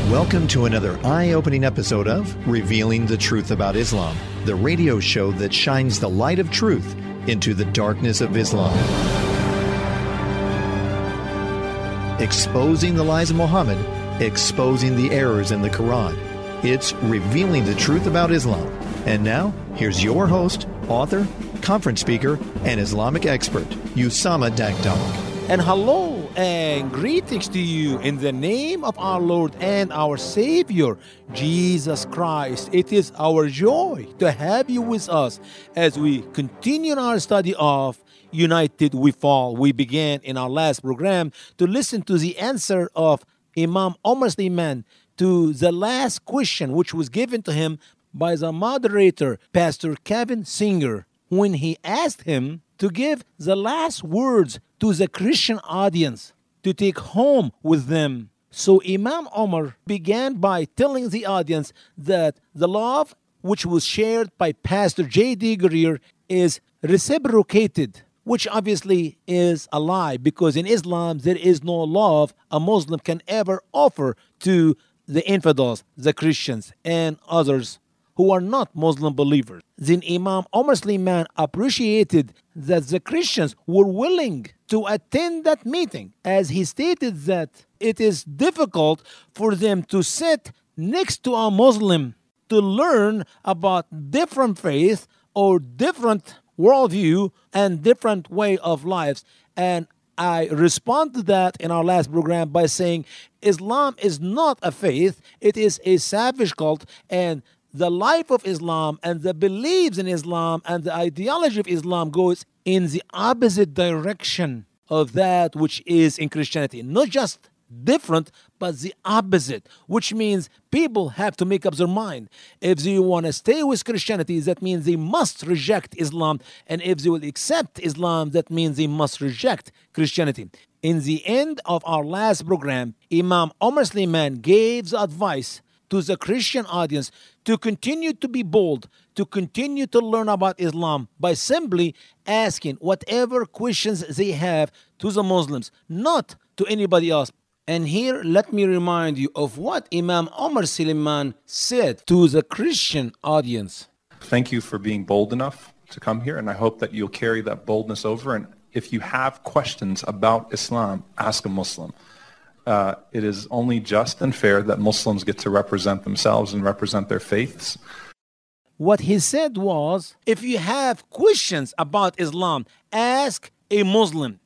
Welcome to another eye-opening episode of Revealing the Truth About Islam, the radio show that shines the light of truth into the darkness of Islam. Exposing the lies of Muhammad, exposing the errors in the Quran. It's Revealing the Truth About Islam. And now, here's your host, author, conference speaker, and Islamic expert, Usama Dakdok. And hello and greetings to you in the name of our Lord and our Savior, Jesus Christ. It is our joy to have you with us as we continue our study of United We Fall. We began in our last program to listen to the answer of Imam Omar Suleiman to the last question which was given to him by the moderator, Pastor Kevin Singer, when he asked him to give the last words to the Christian audience to take home with them. So Imam Omar began by telling the audience that the love which was shared by Pastor J.D. Greer is reciprocated, which obviously is a lie, because in Islam there is no love a Muslim can ever offer to the infidels, the Christians, and others who are not Muslim believers. Then Imam Omar Suleiman appreciated that the Christians were willing to attend that meeting, as he stated that it is difficult for them to sit next to a Muslim to learn about different faith or different worldview and different way of lives. And I respond to that in our last program by saying Islam is not a faith, it is a savage cult, and the life of Islam and the beliefs in Islam and the ideology of Islam goes in the opposite direction of that which is in Christianity. Not just different, but the opposite, which means people have to make up their mind. If they want to stay with Christianity, that means they must reject Islam. And if they will accept Islam, that means they must reject Christianity. In the end of our last program, Imam Omar Suleiman gave the advice to the Christian audience to continue to be bold, to continue to learn about Islam by simply asking whatever questions they have to the Muslims, not to anybody else. And here, let me remind you of what Imam Omar Suleiman said to the Christian audience. Thank you for being bold enough to come here, and I hope that you'll carry that boldness over. And if you have questions about Islam, ask a Muslim. It is only just and fair that Muslims get to represent themselves and represent their faiths. What he said was, if you have questions about Islam, ask a Muslim.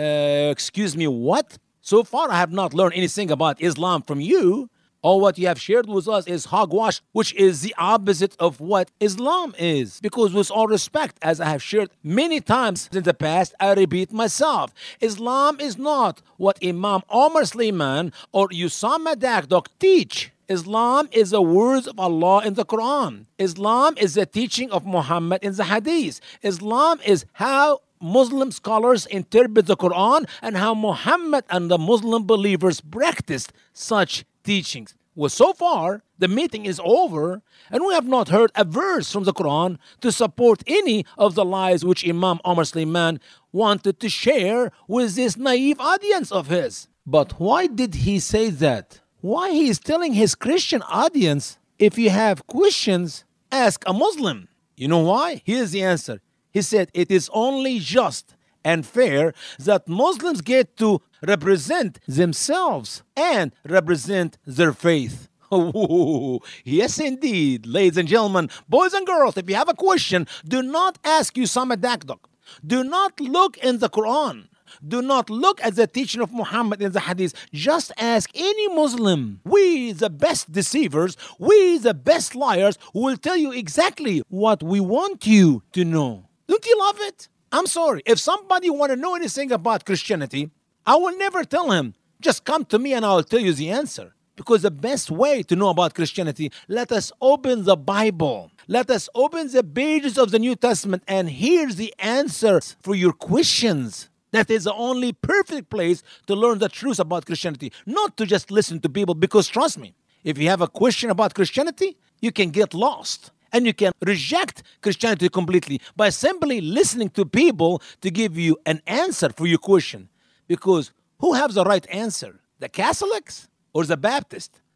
Excuse me, what? So far, I have not learned anything about Islam from you. All what you have shared with us is hogwash, which is the opposite of what Islam is. Because with all respect, as I have shared many times in the past, I repeat myself, Islam is not what Imam Omar Suleiman or Usama Dakdok teach. Islam is the words of Allah in the Quran. Islam is the teaching of Muhammad in the Hadith. Islam is how Muslim scholars interpret the Quran and how Muhammad and the Muslim believers practiced such teachings. Well, so far, the meeting is over, and we have not heard a verse from the Quran to support any of the lies which Imam Omar Suleiman wanted to share with this naive audience of his. But why did he say that? Why he is telling his Christian audience, if you have questions, ask a Muslim? You know why? Here's the answer. He said, it is only just and fair that Muslims get to represent themselves and represent their faith. Oh, yes, indeed. Ladies and gentlemen, boys and girls, if you have a question, do not ask Usama Dakdok. Do not look in the Quran. Do not look at the teaching of Muhammad in the Hadith. Just ask any Muslim. We, the best deceivers, we, the best liars, will tell you exactly what we want you to know. Don't you love it? I'm sorry. If somebody want to know anything about Christianity, I will never tell him, just come to me and I'll tell you the answer. Because the best way to know about Christianity, let us open the Bible. Let us open the pages of the New Testament, and here's the answers for your questions. That is the only perfect place to learn the truth about Christianity, not to just listen to people. Because trust me, if you have a question about Christianity, you can get lost. And you can reject Christianity completely by simply listening to people to give you an answer for your question. Because who has the right answer? The Catholics or the Baptists?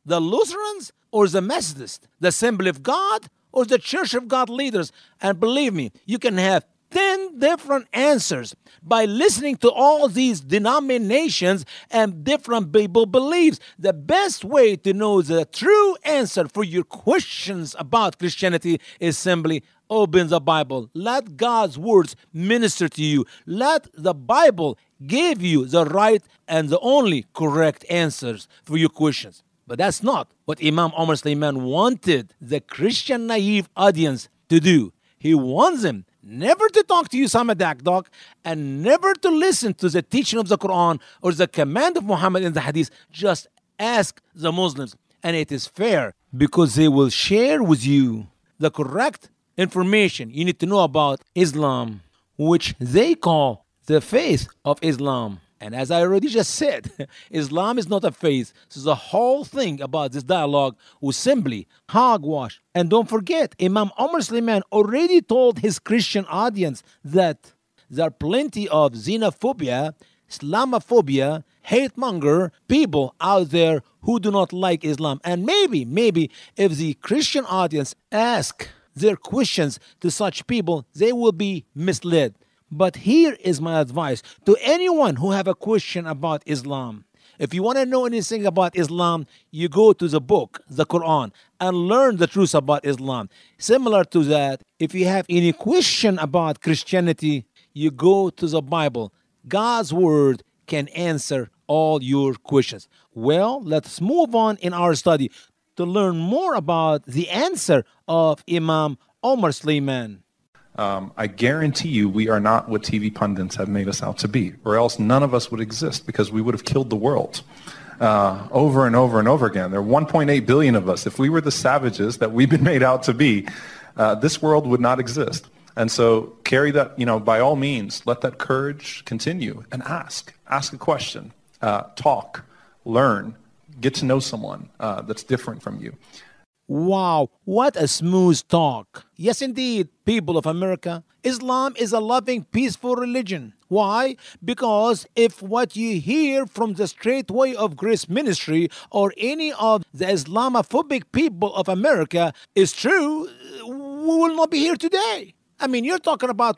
the Lutherans or the Methodists, the Assembly of God or the Church of God leaders? And believe me, you can have 10 different answers by listening to all these denominations and different people beliefs. The best way to know the true answer for your questions about Christianity is simply open the Bible. Let God's words minister to you. Let the Bible give you the right and the only correct answers for your questions. But that's not what Imam Omar Suleiman wanted the Christian naive audience to do. He wants them never to talk to Usama Dakdok and never to listen to the teaching of the Quran or the command of Muhammad in the Hadith. Just ask the Muslims. And it is fair because they will share with you the correct information you need to know about Islam, which they call the faith of Islam. And as I already just said, Islam is not a faith. So the whole thing about this dialogue was simply hogwash. And don't forget, Imam Omar Suleiman already told his Christian audience that there are plenty of xenophobia, Islamophobia, hate-monger people out there who do not like Islam. And maybe if the Christian audience ask their questions to such people, they will be misled. But here is my advice to anyone who have a question about Islam. If you want to know anything about Islam, you go to the book, the Quran, and learn the truth about Islam. Similar to that, if you have any question about Christianity, you go to the Bible. God's word can answer all your questions. Well, let's move on in our study to learn more about the answer of Imam Omar Suleiman. I guarantee you we are not what TV pundits have made us out to be, or else none of us would exist because we would have killed the world over and over and over again. There are 1.8 billion of us. If we were the savages that we've been made out to be, this world would not exist. And so carry that, by all means, let that courage continue and ask. Ask a question, talk, learn, get to know someone that's different from you. Wow, what a smooth talk. Yes, indeed, people of America, Islam is a loving, peaceful religion. Why? Because if what you hear from the Straight Way of Grace Ministry or any of the Islamophobic people of America is true, we will not be here today. I mean, you're talking about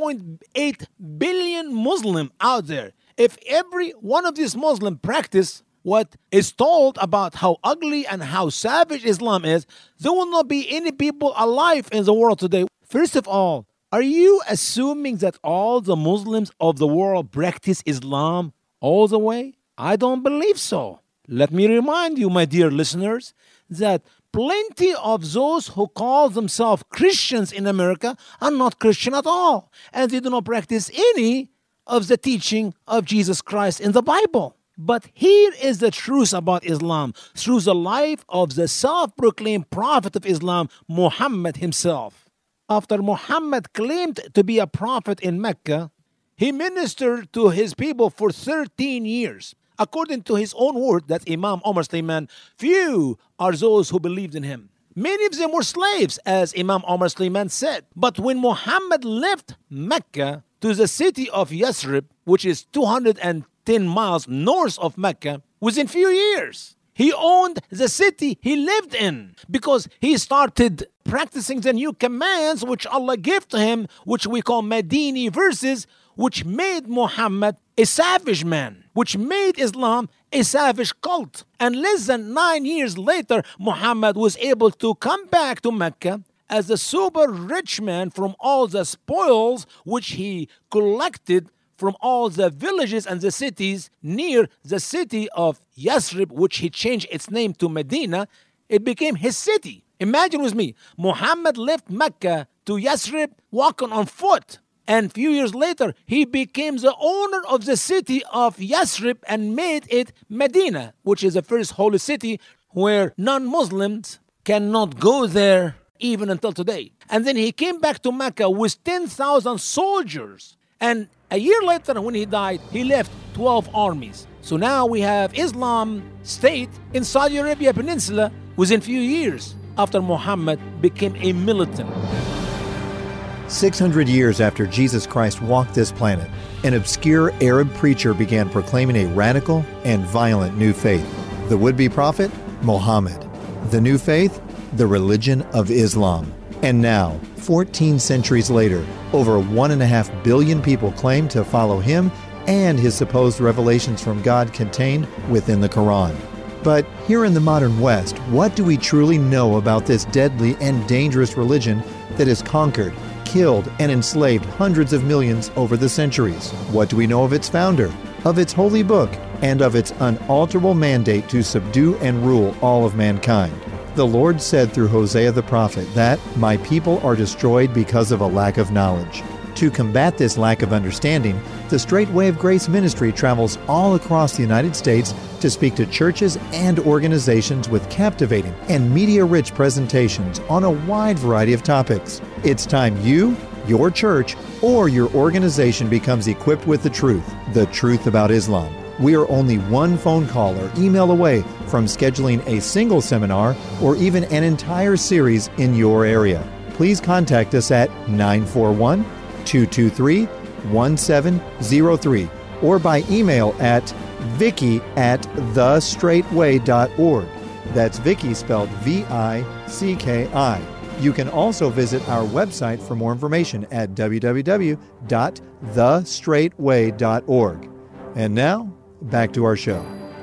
1.8 billion Muslims out there. If every one of these Muslims practice what is told about how ugly and how savage Islam is, there will not be any people alive in the world today. First of all, are you assuming that all the Muslims of the world practice Islam all the way? I don't believe so. Let me remind you, my dear listeners, that plenty of those who call themselves Christians in America are not Christian at all, and they do not practice any of the teaching of Jesus Christ in the Bible. But here is the truth about Islam through the life of the self-proclaimed prophet of Islam, Muhammad himself. After Muhammad claimed to be a prophet in Mecca, he ministered to his people for 13 years. According to his own word, that's Imam Omar Suleiman, few are those who believed in him. Many of them were slaves, as Imam Omar Suleiman said. But when Muhammad left Mecca to the city of Yathrib, which is 210 miles north of Mecca, within few years, he owned the city he lived in because he started practicing the new commands which Allah gave to him, which we call Madini verses, which made Muhammad a savage man, which made Islam a savage cult. And less than 9 years later, Muhammad was able to come back to Mecca as a super rich man from all the spoils which he collected from all the villages and the cities near the city of Yathrib, which he changed its name to Medina. It became his city. Imagine with me, Muhammad left Mecca to Yathrib walking on foot. And few years later, he became the owner of the city of Yathrib and made it Medina, which is the first holy city where non-Muslims cannot go there even until today. And then he came back to Mecca with 10,000 soldiers. And a year later, when he died, he left 12 armies. So now we have Islam state in Saudi Arabia Peninsula within few years after Muhammad became a militant. 600 years after Jesus Christ walked this planet, an obscure Arab preacher began proclaiming a radical and violent new faith. The would-be prophet Mohammed. The new faith? The religion of Islam. And now, 14 centuries later, over 1.5 billion people claim to follow him and his supposed revelations from God contained within the Quran. But here in the modern West, what do we truly know about this deadly and dangerous religion that has conquered, killed, and enslaved hundreds of millions over the centuries? What do we know of its founder, of its holy book, and of its unalterable mandate to subdue and rule all of mankind? The Lord said through Hosea the prophet that, "My people are destroyed because of a lack of knowledge." To combat this lack of understanding, the Straight Way of Grace ministry travels all across the United States to speak to churches and organizations with captivating and media-rich presentations on a wide variety of topics. It's time you, your church, or your organization becomes equipped with the truth about Islam. We are only one phone call or email away from scheduling a single seminar or even an entire series in your area. Please contact us at 941-223-1703 or by email at vicky@thestraightway.org. That's Vicky spelled VICKI. You can also visit our website for more information at www.thestraightway.org. And now, back to our show.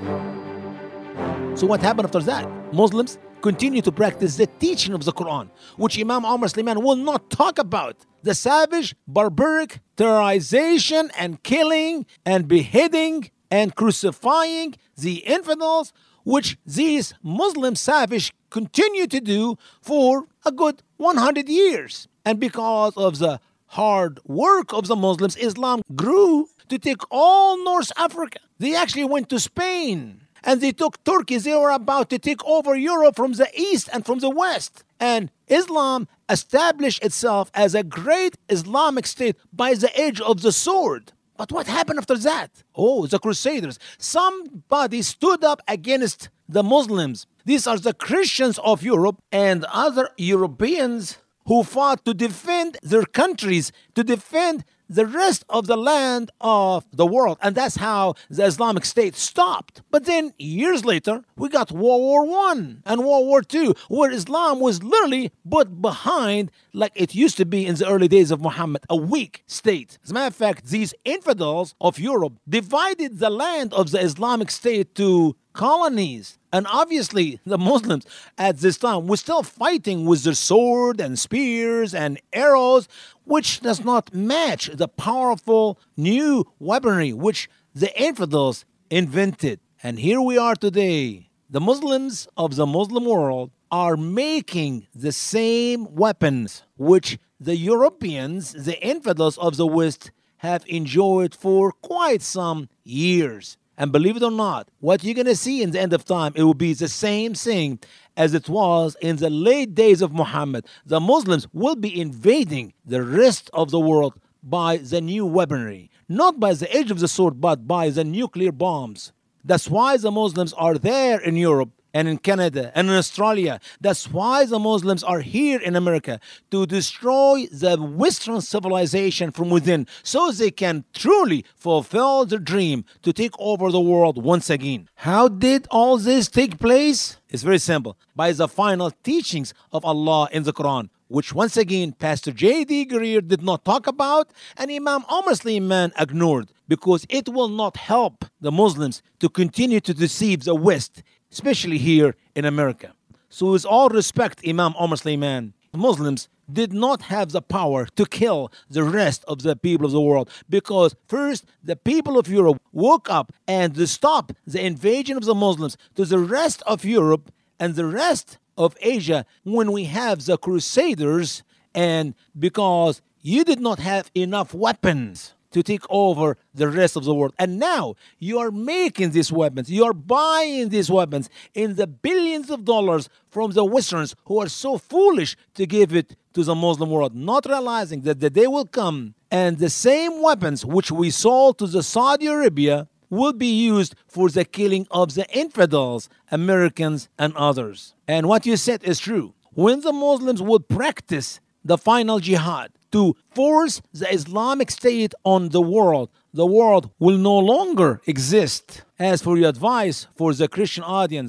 So what happened after that? Muslims continue to practice the teaching of the Quran, which Imam Omar Suleiman will not talk about. The savage, barbaric terrorization and killing and beheading and crucifying the infidels, which these Muslim savage continue to do for a good 100 years. And because of the hard work of the Muslims, Islam grew to take all North Africa. They actually went to Spain and they took Turkey. They were about to take over Europe from the east and from the west. And Islam established itself as a great Islamic state by the edge of the sword. But what happened after that? Oh, the Crusaders. Somebody stood up against the Muslims. These are the Christians of Europe and other Europeans who fought to defend their countries, to defend the rest of the land of the world. And that's how the Islamic State stopped. But then years later, we got World War I and World War II, where Islam was literally put behind like it used to be in the early days of Muhammad, a weak state. As a matter of fact, these infidels of Europe divided the land of the Islamic State to colonies. And obviously, the Muslims at this time were still fighting with their sword and spears and arrows, which does not match the powerful new weaponry which the infidels invented. And here we are today. The Muslims of the Muslim world are making the same weapons which the Europeans, the infidels of the West, have enjoyed for quite some years. And believe it or not, what you're going to see in the end of time, it will be the same thing as it was in the late days of Muhammad. The Muslims will be invading the rest of the world by the new weaponry. Not by the edge of the sword, but by the nuclear bombs. That's why the Muslims are there in Europe and in Canada and in Australia. That's why the Muslims are here in America, to destroy the Western civilization from within so they can truly fulfill their dream to take over the world once again. How did all this take place? It's very simple. By the final teachings of Allah in the Quran, which once again Pastor J.D. Greer did not talk about and Imam Omar Suleiman ignored, because it will not help the Muslims to continue to deceive the West, especially here in America. So with all respect, Imam Omar Suleiman, Muslims did not have the power to kill the rest of the people of the world, because first, the people of Europe woke up and to stop the invasion of the Muslims to the rest of Europe and the rest of Asia when we have the Crusaders, and because you did not have enough weapons to take over the rest of the world. And now you are making these weapons. You are buying these weapons in the billions of dollars from the Westerns who are so foolish to give it to the Muslim world, not realizing that the day will come and the same weapons which we sold to the Saudi Arabia will be used for the killing of the infidels, Americans and others. And what you said is true. When the Muslims would practice the final jihad to force the Islamic State on the world will no longer exist. As for your advice for the Christian audience,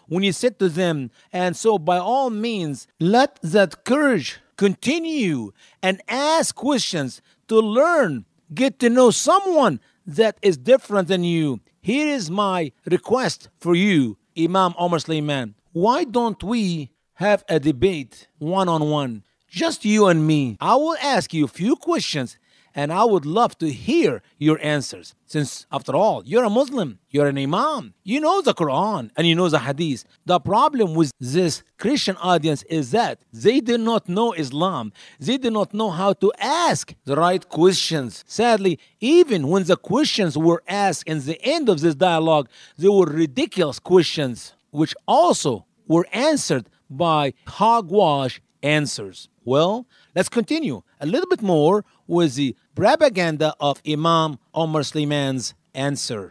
when he said to them, and so by all means, let that courage continue and ask questions to learn, get to know someone that is different than you. Here is my request for you, Imam Omar Suleiman. Why don't we have a debate one-on-one? Just you and me. I will ask you a few questions and I would love to hear your answers. Since, after all, you're a Muslim, you're an Imam, you know the Quran and you know the Hadith. The problem with this Christian audience is that they do not know Islam. They do not know how to ask the right questions. Sadly, even when the questions were asked in the end of this dialogue, they were ridiculous questions, which also were answered by hogwash answers. Well, let's continue a little bit more with the propaganda of Imam Omar Suleiman's answer.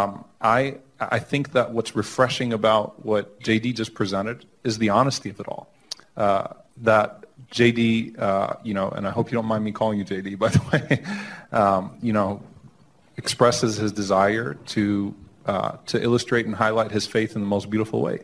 I think that what's refreshing about what JD just presented is the honesty of it all. That JD, and I hope you don't mind me calling you JD, by the way, expresses his desire to illustrate and highlight his faith in the most beautiful way.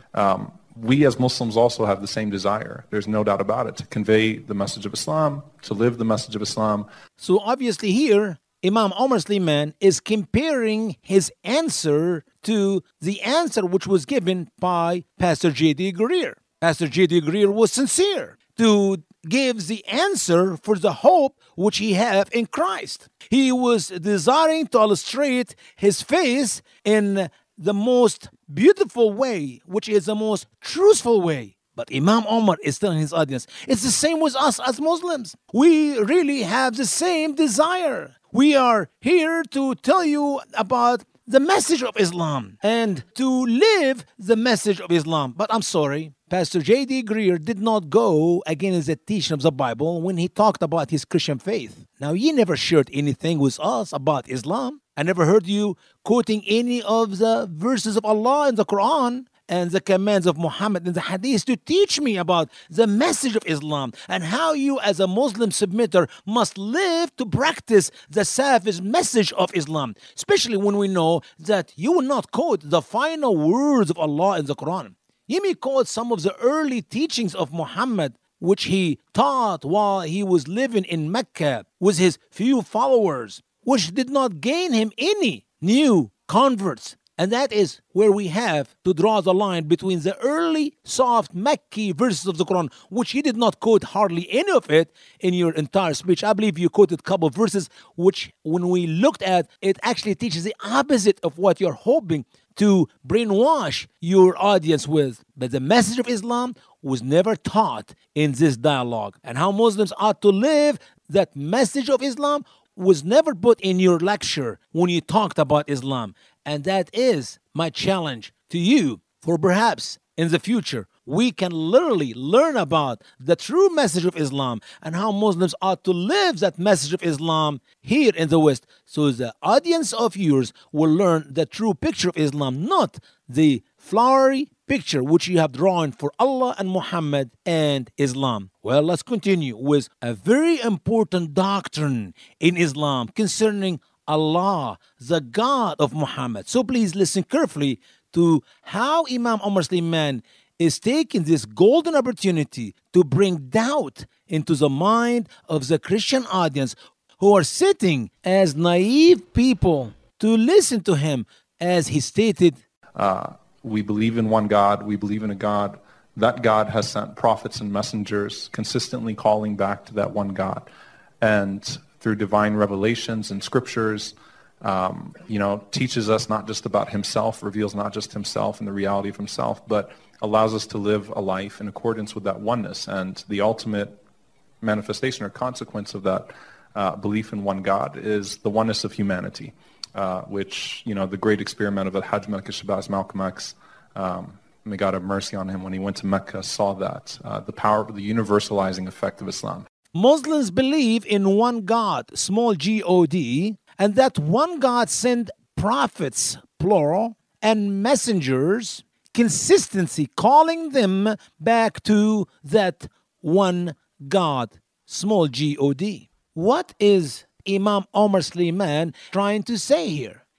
We as Muslims also have the same desire. There's no doubt about it, to convey the message of Islam, to live the message of Islam. So obviously here, Imam Omar Suleiman is comparing his answer to the answer which was given by Pastor J.D. Greer. Pastor J.D. Greer was sincere to give the answer for the hope which he have in Christ. He was desiring to illustrate his faith in the most beautiful way, which is the most truthful way. But Imam Omar is telling his audience, it's the same with us as Muslims. We really have the same desire. We are here to tell you about the message of Islam and to live the message of Islam. But I'm sorry, Pastor J.D. Greer did not go against the teaching of the Bible when he talked about his Christian faith. Now, he never shared anything with us about Islam. I never heard you quoting any of the verses of Allah in the Quran and the commands of Muhammad in the Hadith to teach me about the message of Islam and how you as a Muslim submitter must live to practice the savage message of Islam, especially when we know that you will not quote the final words of Allah in the Quran. You may quote some of the early teachings of Muhammad which he taught while he was living in Mecca with his few followers, which did not gain him any new converts. And that is where we have to draw the line between the early soft Mecca verses of the Quran, which you did not quote hardly any of it in your entire speech. I believe you quoted a couple of verses, which when we looked at, it actually teaches the opposite of what you're hoping to brainwash your audience with. But the message of Islam was never taught in this dialogue. And how Muslims ought to live that message of Islam was never put in your lecture when you talked about Islam. And that is my challenge to you, for perhaps in the future we can literally learn about the true message of Islam and how Muslims ought to live that message of Islam here in the West, so the audience of yours will learn the true picture of Islam, not the flowery picture which you have drawn for Allah and Muhammad and Islam. Well, let's continue with a very important doctrine in Islam concerning Allah, the God of Muhammad. So please listen carefully to how Imam Omar Suleiman is taking this golden opportunity to bring doubt into the mind of the Christian audience who are sitting as naive people to listen to him as he stated. We believe in one God. We believe in a God. That God has sent prophets and messengers consistently calling back to that one God. And through divine revelations and scriptures, teaches us not just about himself, reveals not just himself and the reality of himself, but allows us to live a life in accordance with that oneness. And the ultimate manifestation or consequence of that belief in one God is the oneness of humanity, which, the great experiment of Al-Hajj Malik al-Shabazz, Malcolm X, may God have mercy on him, when he went to Mecca, saw that, the power of the universalizing effect of Islam. Muslims believe in one God, small G-O-D, and that one God sent prophets, plural, and messengers, consistency, calling them back to that one God, small G-O-D. What is Imam Omar Suleiman trying to say here?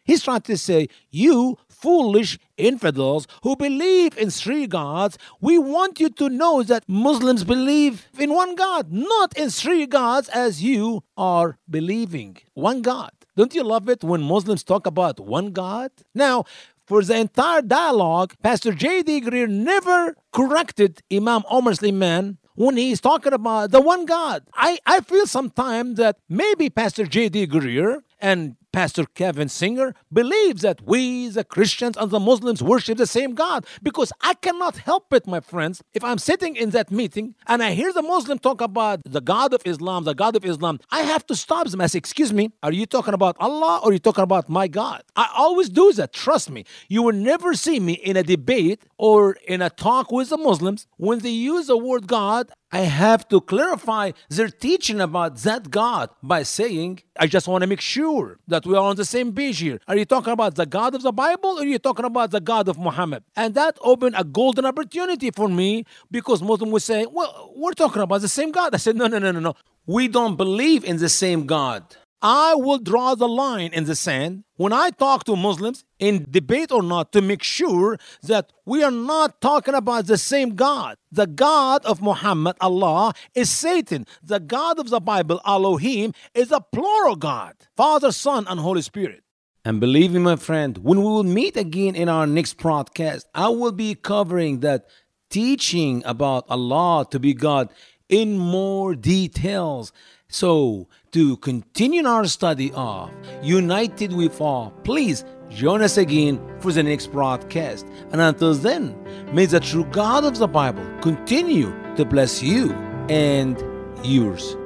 He's trying to say, you foolish infidels who believe in three gods, we want you to know that Muslims believe in one God, not in three gods as you are believing. One God. Don't you love it when Muslims talk about one God? Now, for the entire dialogue, Pastor J.D. Greear never corrected Imam Omar Suleiman when he's talking about the one God. I feel sometimes that maybe Pastor J.D. Greear and Pastor Kevin Singer believes that we, the Christians and the Muslims, worship the same God. Because I cannot help it, my friends, if I'm sitting in that meeting and I hear the Muslim talk about the God of Islam, I have to stop them. I say, excuse me, are you talking about Allah or are you talking about my God? I always do that, trust me. You will never see me in a debate or in a talk with the Muslims. When they use the word God, I have to clarify their teaching about that God by saying, I just want to make sure that we are on the same page here. Are you talking about the God of the Bible or are you talking about the God of Muhammad? And that opened a golden opportunity for me because Muslims would say, well, we're talking about the same God. I said, no. We don't believe in the same God. I will draw the line in the sand when I talk to Muslims, in debate or not, to make sure that we are not talking about the same God. The God of Muhammad, Allah, is Satan. The God of the Bible, Elohim, is a plural God. Father, Son, and Holy Spirit. And believe me, my friend, when we will meet again in our next broadcast, I will be covering that teaching about Allah to be God in more details. So, to continue our study of United We Fall, please join us again for the next broadcast. And until then, may the true God of the Bible continue to bless you and yours.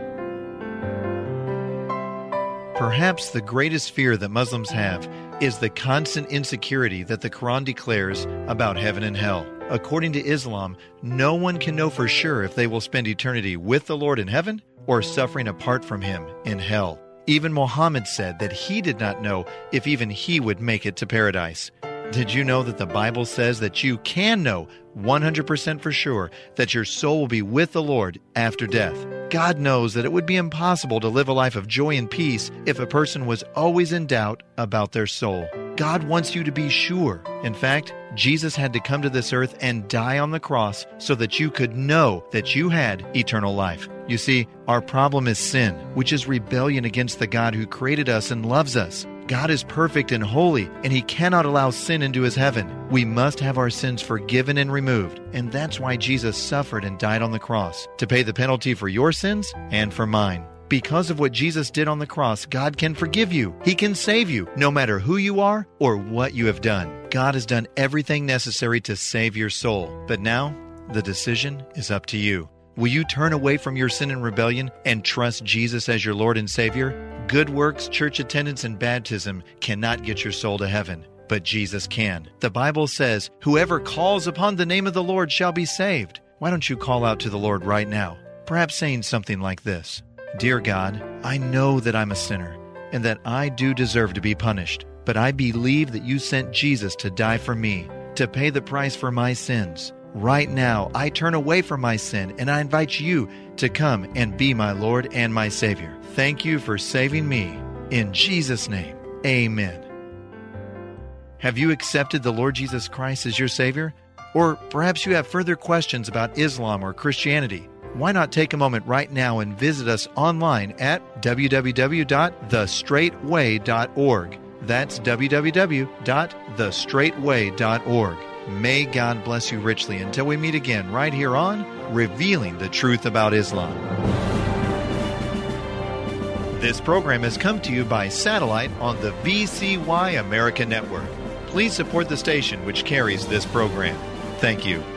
Perhaps the greatest fear that Muslims have is the constant insecurity that the Quran declares about heaven and hell. According to Islam, no one can know for sure if they will spend eternity with the Lord in heaven or suffering apart from Him in hell. Even Muhammad said that he did not know if even he would make it to paradise. Did you know that the Bible says that you can know 100% for sure that your soul will be with the Lord after death? God knows that it would be impossible to live a life of joy and peace if a person was always in doubt about their soul. God wants you to be sure. In fact, Jesus had to come to this earth and die on the cross so that you could know that you had eternal life. You see, our problem is sin, which is rebellion against the God who created us and loves us. God is perfect and holy, and He cannot allow sin into His heaven. We must have our sins forgiven and removed, and that's why Jesus suffered and died on the cross, to pay the penalty for your sins and for mine. Because of what Jesus did on the cross, God can forgive you. He can save you, no matter who you are or what you have done. God has done everything necessary to save your soul. But now, the decision is up to you. Will you turn away from your sin and rebellion and trust Jesus as your Lord and Savior? Good works, church attendance, and baptism cannot get your soul to heaven, but Jesus can. The Bible says, whoever calls upon the name of the Lord shall be saved. Why don't you call out to the Lord right now? Perhaps saying something like this: Dear God, I know that I'm a sinner and that I do deserve to be punished, but I believe that you sent Jesus to die for me, to pay the price for my sins. Right now, I turn away from my sin and I invite you to come and be my Lord and my Savior. Thank you for saving me. In Jesus' name, amen. Have you accepted the Lord Jesus Christ as your Savior? Or perhaps you have further questions about Islam or Christianity. Why not take a moment right now and visit us online at www.thestraightway.org. That's www.thestraightway.org. May God bless you richly until we meet again right here on Revealing the Truth About Islam. This program has come to you by satellite on the VCY America Network. Please support the station which carries this program. Thank you.